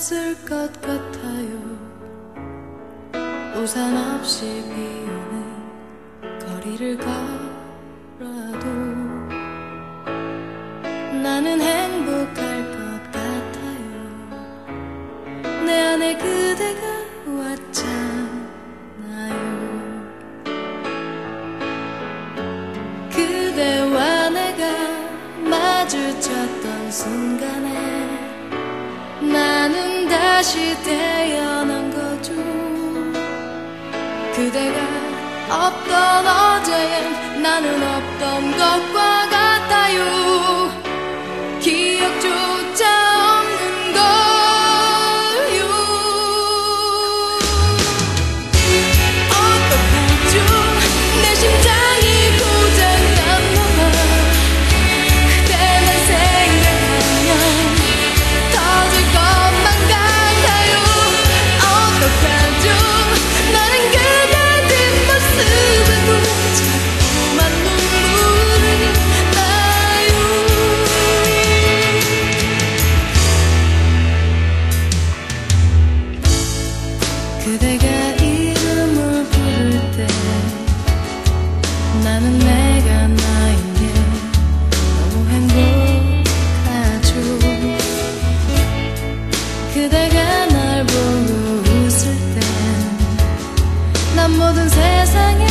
없을 것 같아요. 우산 없이 비 오는 거리를 걸어도 나는 행복할 것 같아요. 내 안에 그대가 왔잖아요. 그대와 내가 마주쳤던 순간에 나는 다시 태어난 거죠. 그대가 없던 어제엔 나는 없던 것과 같아요. 기억조차 없는 거요. 어떡하죠? 내 심장이 고장났나 봐. 그대만 생각하면 터질 것만 같아요. 어떡하죠? 나는 그대 뒷모습을 보고 자꾸만 눈물이 나요. 그대가 이름을 부를 때 나는 내가 나인 게 너무 행복하죠. 그대가 날 보고 웃을 땐 난 모든 세상에